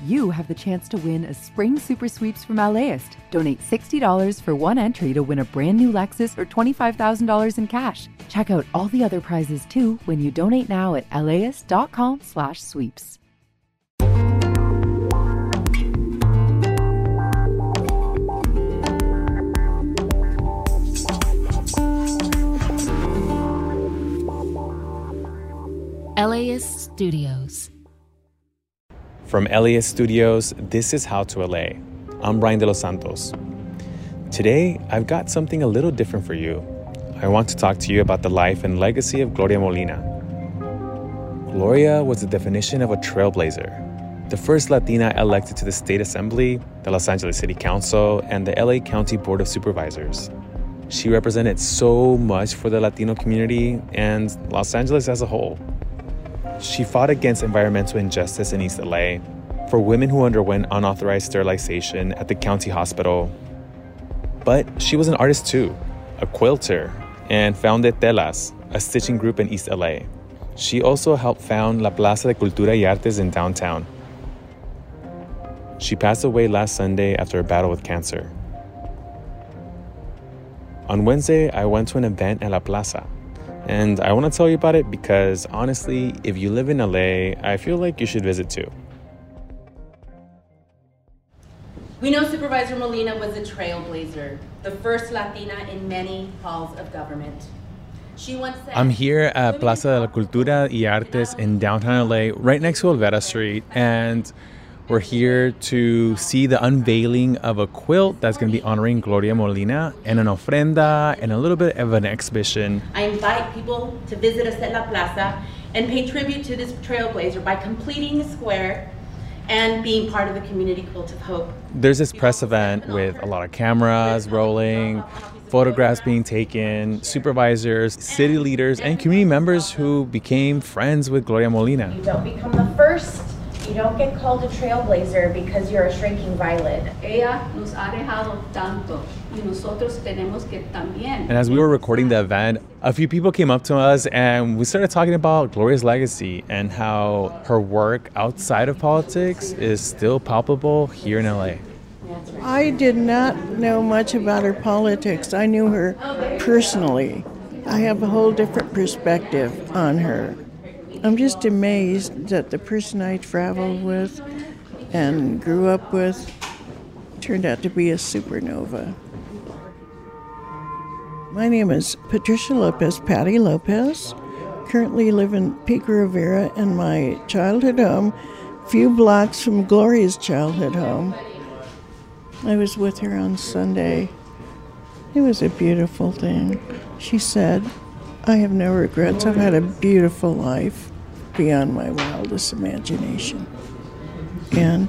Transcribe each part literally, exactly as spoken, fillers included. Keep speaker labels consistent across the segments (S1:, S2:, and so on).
S1: you have the chance to win a spring super sweeps from LAist. Donate sixty dollars for one entry to win a brand new Lexus or twenty-five thousand dollars in cash. Check out all the other prizes too when you donate now at laist.com slash sweeps.
S2: LAist Studios.
S3: From LAist Studios, this is How to L A. I'm Brian De Los Santos. Today, I've got something a little different for you. I want to talk to you about the life and legacy of Gloria Molina. Gloria was the definition of a trailblazer, the first Latina elected to the State Assembly, the Los Angeles City Council, and the L A County Board of Supervisors. She represented so much for the Latino community and Los Angeles as a whole. She fought against environmental injustice in East L A, for women who underwent unauthorized sterilization at the county hospital. But she was an artist too, a quilter, and founded Telas, a stitching group in East L A. She also helped found La Plaza de Cultura y Artes in downtown. She passed away last Sunday after a battle with cancer. On Wednesday, I went to an event at La Plaza. And I want to tell you about it because, honestly, if you live in L A, I feel like you should visit too.
S4: We know Supervisor Molina was a trailblazer, the first Latina in many halls of government. She once said,
S3: I'm here at Plaza de la Cultura y Artes in downtown L A, right next to Olvera Street, and we're here to see the unveiling of a quilt that's going to be honoring Gloria Molina, and an ofrenda, and a little bit of an exhibition.
S4: I invite people to visit us at La Plaza and pay tribute to this trailblazer by completing the square and being part of the Community Quilt of Hope.
S3: There's this press event with a lot of cameras rolling, photographs being taken, supervisors, city leaders, and community members who became friends with Gloria Molina.
S5: You don't become the first. You don't get called a trailblazer because you're a shrinking violet.
S6: Ella nos ha dejado tanto y nosotros tenemos que también.
S3: And as we were recording the event, a few people came up to us and we started talking about Gloria's legacy and how her work outside of politics is still palpable here in L A.
S7: I did not know much about her politics. I knew her personally. I have a whole different perspective on her. I'm just amazed that the person I traveled with and grew up with turned out to be a supernova. My name is Patricia Lopez, Patty Lopez. Currently live in Pico Rivera in my childhood home, a few blocks from Gloria's childhood home. I was with her on Sunday. It was a beautiful thing. She said, I have no regrets. I've had a beautiful life beyond my wildest imagination. And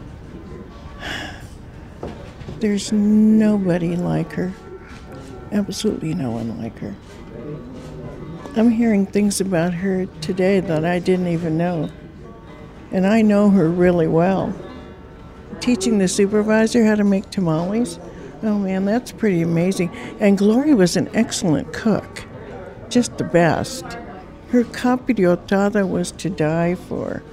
S7: there's nobody like her. Absolutely no one like her. I'm hearing things about her today that I didn't even know. And I know her really well. Teaching the supervisor how to make tamales, oh man, that's pretty amazing. And Gloria was an excellent cook, just the best. Her capiriotada was to die for.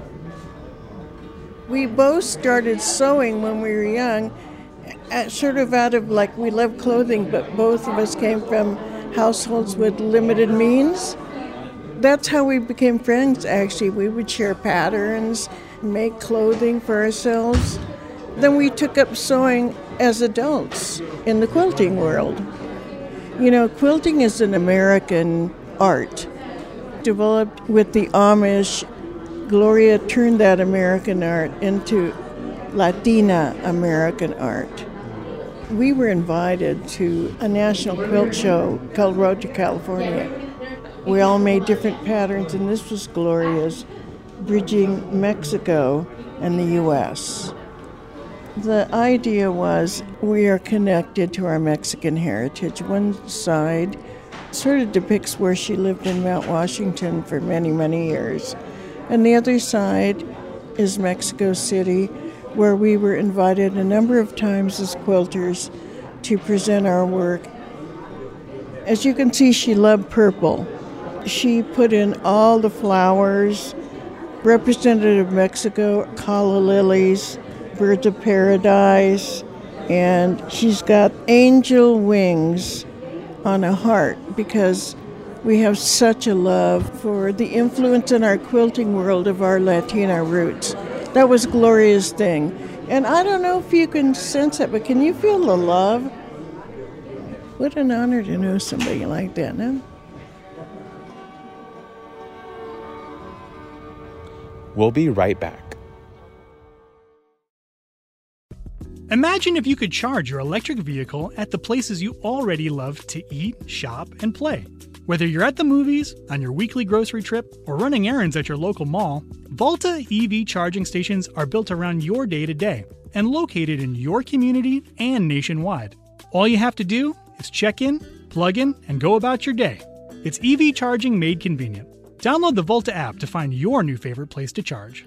S7: We both started sewing when we were young, sort of out of like we love clothing, but both of us came from households with limited means. That's how we became friends, actually. We would share patterns, make clothing for ourselves. Then we took up sewing as adults in the quilting world. You know, quilting is an American art. Developed with the Amish, Gloria turned that American art into Latina American art. We were invited to a national quilt show called Road to California. We all made different patterns, and this was Gloria's, bridging Mexico and the U S. The idea was we are connected to our Mexican heritage. One side sort of depicts where she lived in Mount Washington for many, many years. And the other side is Mexico City, where we were invited a number of times as quilters to present our work. As you can see, she loved purple. She put in all the flowers, Representative of Mexico, calla lilies, birds of paradise, and she's got angel wings on a heart because we have such a love for the influence in our quilting world of our Latina roots. That was Gloria's thing. And I don't know if you can sense it, but can you feel the love? What an honor to know somebody like that, no?
S3: We'll be right back.
S8: Imagine if you could charge your electric vehicle at the places you already love to eat, shop, and play. Whether you're at the movies, on your weekly grocery trip, or running errands at your local mall, Volta E V charging stations are built around your day-to-day and located in your community and nationwide. All you have to do is check in, plug in, and go about your day. It's E V charging made convenient. Download the Volta app to find your new favorite place to charge.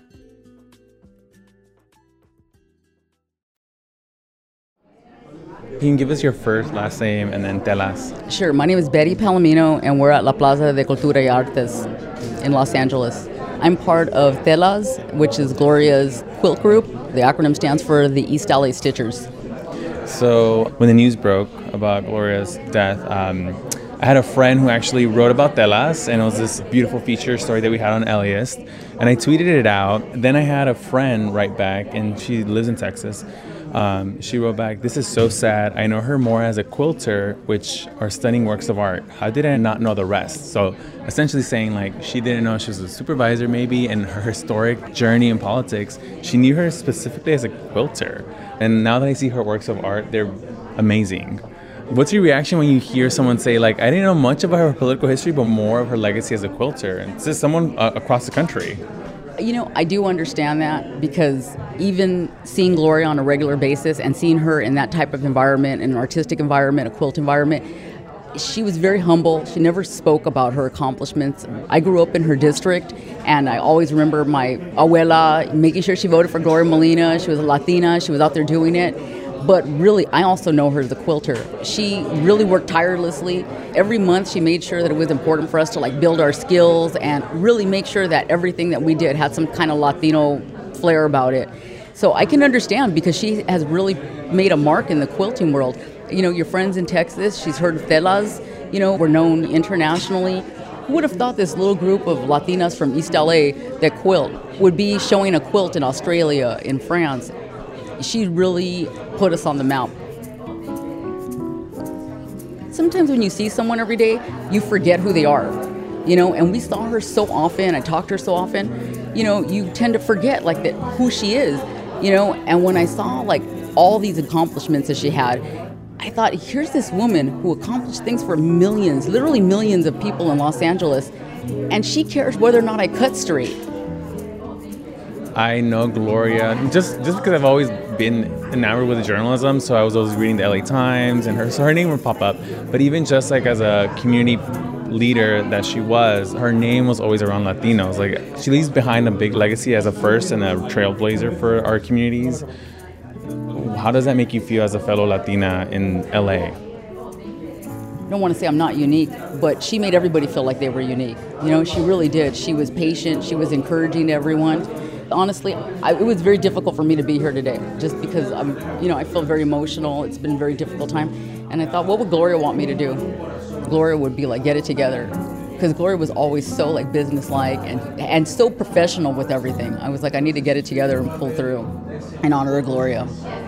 S3: You can give us your first, last name, and then telas.
S9: Sure. My name is Betty Palomino, and we're at La Plaza de Cultura y Artes in Los Angeles. I'm part of Telas, which is Gloria's quilt group. The acronym stands for the East L A Stitchers.
S3: So when the news broke about Gloria's death, um, I had a friend who actually wrote about Telas, and it was this beautiful feature story that we had on LAist, and I tweeted it out. Then I had a friend write back, and she lives in Texas. Um, she wrote back, "This is so sad. I know her more as a quilter, which are stunning works of art. How did I not know the rest?" So essentially saying like she didn't know she was a supervisor maybe, and her historic journey in politics. She knew her specifically as a quilter. And now that I see her works of art, they're amazing. What's your reaction when you hear someone say like, "I didn't know much about her political history, but more of her legacy as a quilter"? And this is someone uh, across the country.
S9: You know, I do understand that because even seeing Gloria on a regular basis and seeing her in that type of environment, in an artistic environment, a quilt environment, she was very humble. She never spoke about her accomplishments. I grew up in her district, and I always remember my abuela making sure she voted for Gloria Molina. She was a Latina. She was out there doing it. But really, I also know her as a quilter. She really worked tirelessly. Every month, she made sure that it was important for us to like build our skills and really make sure that everything that we did had some kind of Latino flair about it. So I can understand because she has really made a mark in the quilting world. You know, your friends in Texas, she's heard of Telas, you know, we're known internationally. Who would have thought this little group of Latinas from East L A that quilt would be showing a quilt in Australia, in France? She really put us on the map. Sometimes when you see someone every day, you forget who they are, you know, and we saw her so often, I talked to her so often, you know, you tend to forget like that who she is, you know, and when I saw like all these accomplishments that she had, I thought, here's this woman who accomplished things for millions, literally millions of people in Los Angeles, and she cares whether or not I cut straight.
S3: I know Gloria just just because I've always been enamored with journalism, so I was always reading the L A Times, and her so her name would pop up. But even just like as a community leader that she was, her name was always around Latinos. Like she leaves behind a big legacy as a first and a trailblazer for our communities. How does that make you feel as a fellow Latina in L A?
S9: I don't want to say I'm not unique, but she made everybody feel like they were unique. You know, she really did. She was patient. She was encouraging to everyone. Honestly, I, it was very difficult for me to be here today, just because I'm, you know, I feel very emotional. It's been a very difficult time, and I thought, what would Gloria want me to do? Gloria would be like, get it together, because Gloria was always so like businesslike and and so professional with everything. I was like, I need to get it together and pull through, and honor Gloria.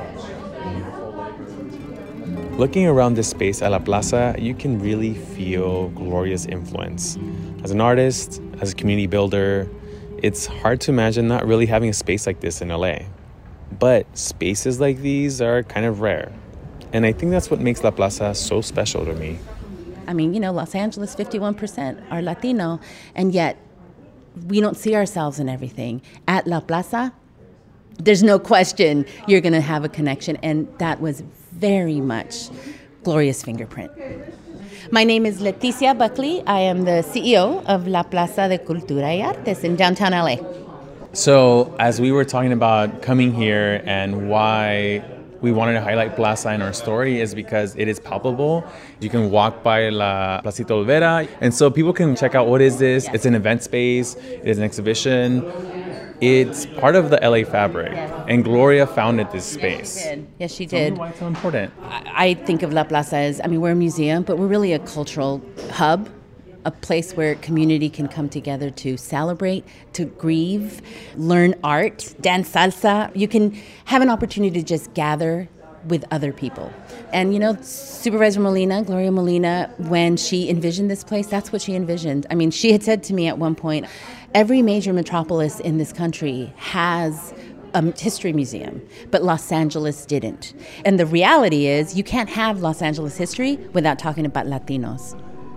S3: Looking around this space at La Plaza, you can really feel Gloria's influence. As an artist, as a community builder, it's hard to imagine not really having a space like this in L A. But spaces like these are kind of rare. And I think that's what makes La Plaza so special to me.
S4: I mean, you know, Los Angeles, fifty-one percent are Latino, and yet we don't see ourselves in everything. At La Plaza, there's no question you're going to have a connection, and that was very much Gloria's fingerprint. My name is Leticia Buckley. I am the C E O of La Plaza de Cultura y Artes in downtown L A.
S3: So as we were talking about coming here and why we wanted to highlight Plaza in our story is because it is palpable. You can walk by La Placita Olvera, and so people can check out what is this. Yes. It's an event space. It is an exhibition. It's part of the L A fabric, and Gloria founded this space.
S4: Yes, she did. Yes, she
S3: Tell
S4: did.
S3: me why it's so important.
S4: I think of La Plaza as, I mean, we're a museum, but we're really a cultural hub, a place where community can come together to celebrate, to grieve, learn art, dance salsa. You can have an opportunity to just gather with other people. And, you know, Supervisor Molina, Gloria Molina, when she envisioned this place, that's what she envisioned. I mean, she had said to me at one point, every major metropolis in this country has a history museum, but Los Angeles didn't. And the reality is, you can't have Los Angeles history without talking about Latinos.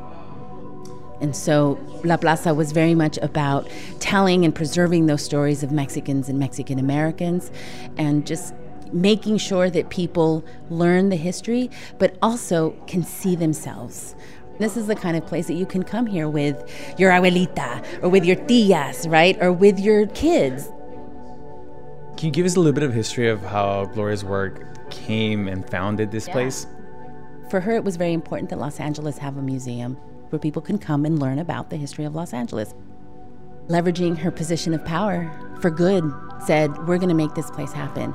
S4: And so La Plaza was very much about telling and preserving those stories of Mexicans and Mexican Americans, and just making sure that people learn the history, but also can see themselves. This is the kind of place that you can come here with your abuelita, or with your tias, right? Or with your kids.
S3: Can you give us a little bit of history of how Gloria's work came and founded this yeah. place?
S4: For her, it was very important that Los Angeles have a museum where people can come and learn about the history of Los Angeles. Leveraging her position of power for good, said, we're going to make this place happen.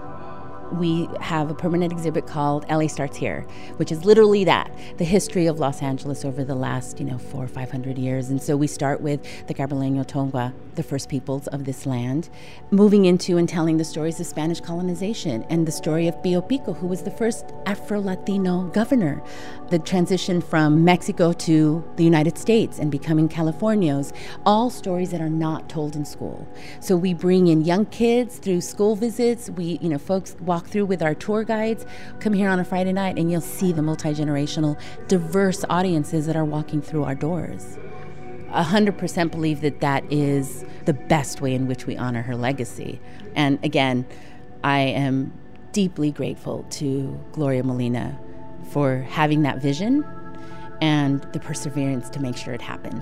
S4: We have a permanent exhibit called L A Starts Here, which is literally that, the history of Los Angeles over the last, you know, four or five hundred years. And so we start with the Gabrieleño Tongva, the first peoples of this land, moving into and telling the stories of Spanish colonization and the story of Pío Pico, who was the first Afro-Latino governor, the transition from Mexico to the United States and becoming Californios, all stories that are not told in school. So we bring in young kids through school visits. We, you know, folks walk through with our tour guides. Come here on a Friday night and you'll see the multi-generational, diverse audiences that are walking through our doors. A hundred percent believe that that is the best way in which we honor her legacy. And again, I am deeply grateful to Gloria Molina for having that vision and the perseverance to make sure it happened.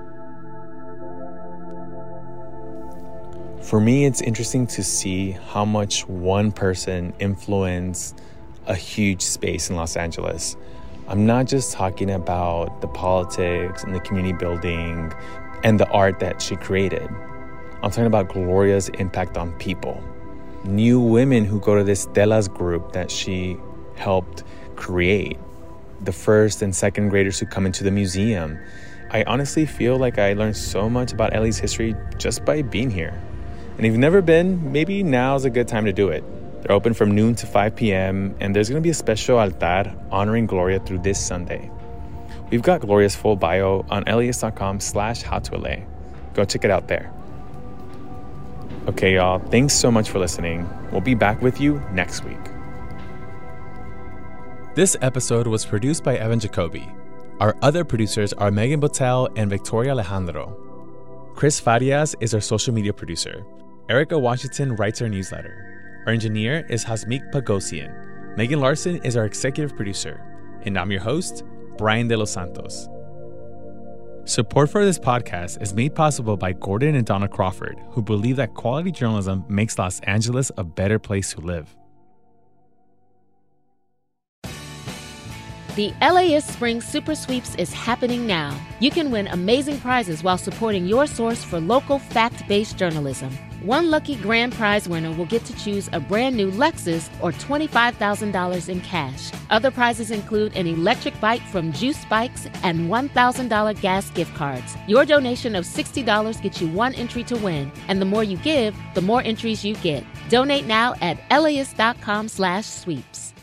S3: For me, it's interesting to see how much one person influenced a huge space in Los Angeles. I'm not just talking about the politics and the community building and the art that she created. I'm talking about Gloria's impact on people. New women who go to this Telas group that she helped create. The first and second graders who come into the museum. I honestly feel like I learned so much about L A's history just by being here. And if you've never been, maybe now's a good time to do it. They're open from noon to five p.m. and there's going to be a special altar honoring Gloria through this Sunday. We've got Gloria's full bio on L A S dot com slash how to L A. Go check it out there. Okay, y'all, thanks so much for listening. We'll be back with you next week. This episode was produced by Evan Jacoby. Our other producers are Megan Botel and Victoria Alejandro. Chris Farias is our social media producer. Erica Washington writes our newsletter. Our engineer is Hasmik Pagosian. Megan Larson is our executive producer. And I'm your host, Brian De Los Santos. Support for this podcast is made possible by Gordon and Donna Crawford, who believe that quality journalism makes Los Angeles a better place to live.
S2: The L A S Spring Super Sweeps is happening now. You can win amazing prizes while supporting your source for local fact-based journalism. One lucky grand prize winner will get to choose a brand new Lexus or twenty-five thousand dollars in cash. Other prizes include an electric bike from Juice Bikes and one thousand dollars gas gift cards. Your donation of sixty dollars gets you one entry to win, and the more you give, the more entries you get. Donate now at L A S dot com slash sweeps.